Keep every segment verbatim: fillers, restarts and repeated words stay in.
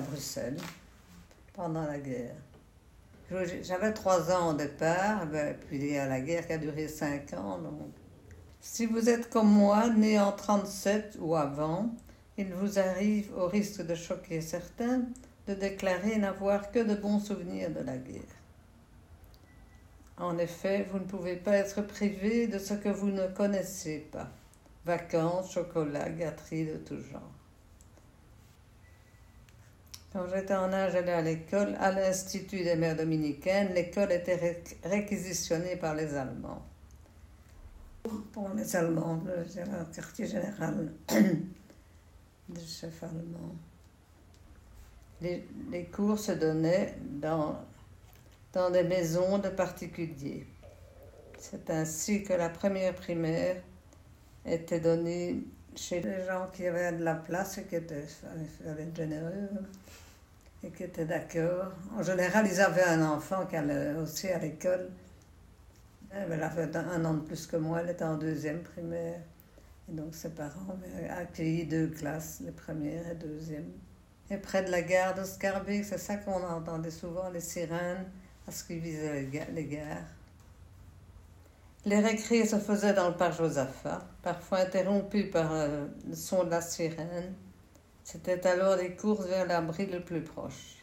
Bruxelles pendant la guerre. J'avais trois ans au départ, puis il y a la guerre qui a duré cinq ans. Donc. Si vous êtes comme moi, né en trente-sept ou avant, il vous arrive, au risque de choquer certains, de déclarer n'avoir que de bons souvenirs de la guerre. En effet, vous ne pouvez pas être privé de ce que vous ne connaissez pas. Vacances, chocolat, gâteries de tout genre. Quand j'étais en âge d'aller à l'école, à l'Institut des Mères dominicaines, l'école était ré- réquisitionnée par les Allemands. Pour les Allemands, le quartier général des chefs allemands. Les, les cours se donnaient dans, dans des maisons de particuliers. C'est ainsi que la première primaire était donnée chez les gens qui avaient de la place et qui étaient, étaient généreux et qui étaient d'accord. En général, ils avaient un enfant qui allait aussi à l'école. Elle avait un an de plus que moi, elle était en deuxième primaire. Et donc ses parents avaient accueilli deux classes, les premières et deuxième. Et près de la gare de Scarbeck, c'est ça qu'on entendait souvent, les sirènes, parce qu'ils visaient les gares. Les récrés se faisaient dans le parc Josaphat, parfois interrompus par euh, le son de la sirène. C'était alors des courses vers l'abri le plus proche.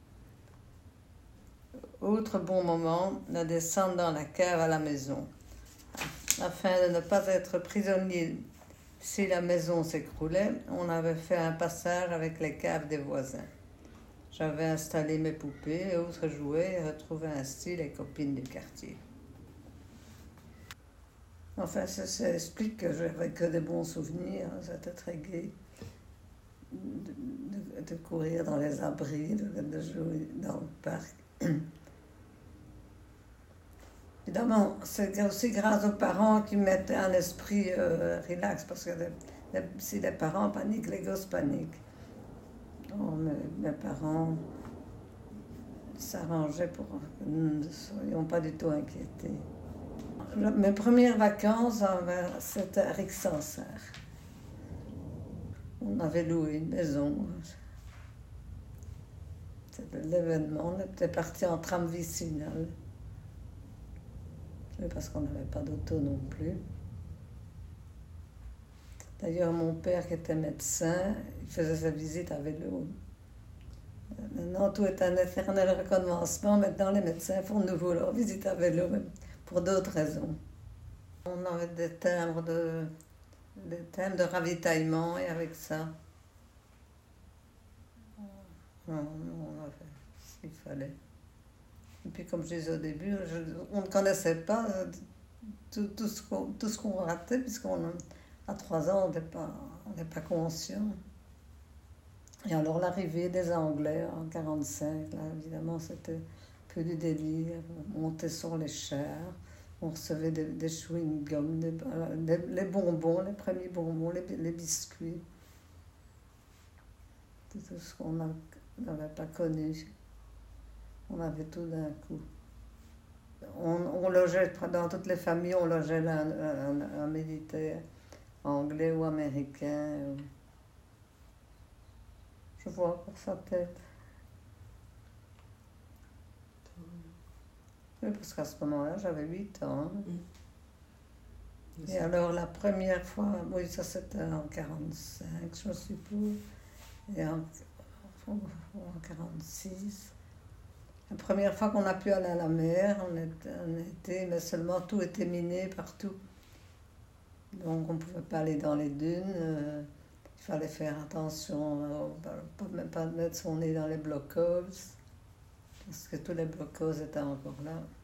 Autre bon moment, la descente dans la cave à la maison, afin de ne pas être prisonnier si la maison s'écroulait. On avait fait un passage avec les caves des voisins. J'avais installé mes poupées et autres jouets et retrouvé ainsi les copines du quartier. Enfin, ça, ça explique que j'avais que des bons souvenirs. C'était très gai de, de, de courir dans les abris, de, de jouer dans le parc. Évidemment, c'est aussi grâce aux parents qui mettent un esprit euh, relax, parce que les, les, si les parents paniquent, les gosses paniquent. Donc, mes, mes parents s'arrangeaient pour que nous ne soyons pas du tout inquiétés. Mes premières vacances, c'était à Rixensart. On avait loué une maison. C'était l'événement. On était partis en tram vicinal. Parce qu'on n'avait pas d'auto non plus. D'ailleurs, mon père, qui était médecin, il faisait sa visite à vélo. Maintenant, tout est un éternel recommencement. Maintenant, les médecins font de nouveau leur visite à vélo, même pour d'autres raisons. On avait des timbres de, des timbres de ravitaillement, et avec ça, on, on avait ce qu'il fallait. Et puis, comme je disais au début, je, on ne connaissait pas tout, tout ce qu'on, tout ce qu'on ratait, puisqu'on à trois ans, on n'était pas, on n'est pas conscient. Et alors, l'arrivée des Anglais en quarante-cinq, là, évidemment, c'était que du délire. On montait sur les chars, on recevait des, des chewing-gums, des, des, les bonbons, les premiers bonbons, les, les biscuits. Tout ce qu'on n'avait pas connu. On avait tout d'un coup. On, on logeait, dans toutes les familles, on logeait là un, un, un militaire anglais ou américain. Je vois encore sa tête. Oui, parce qu'à ce moment-là, j'avais huit ans. Mmh. Et alors, la première fois, oui, ça c'était en quarante-cinq, je suppose, et en, en quarante-six. La première fois qu'on a pu aller à la mer, on était, on était, mais seulement tout était miné partout. Donc on ne pouvait pas aller dans les dunes, euh, il fallait faire attention, euh, pas, même pas mettre son nez dans les blockhaus, parce que tous les blockhaus étaient encore là.